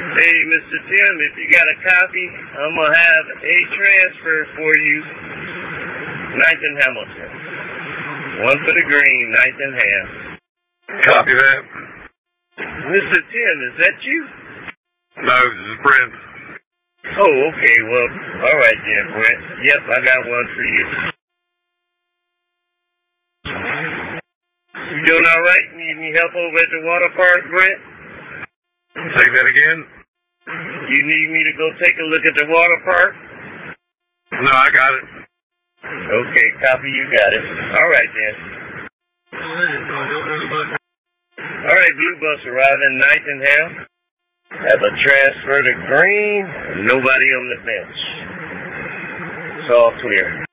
Hey, Mr. Tim, if you got a copy, I'm going to have a transfer for you. Ninth and Hamilton. One for the green, ninth and Ham. Copy that. Mr. Tim, is that you? No, this is Brent. Oh, okay, well, all right then, Brent. Yep, I got one for you. You doing all right? Need any help over at the water park, Brent? Say that again? You need me to go take a look at the water park? No, I got it. Okay, copy, you got it. All right then. All right, Blue Bus arriving ninth and Ham. Have a transfer to green. Nobody on the bench. It's all clear.